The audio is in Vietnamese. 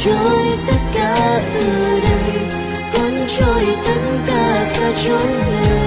trôi tất cả từ đây, cuốn trôi tất cả xa chốn này.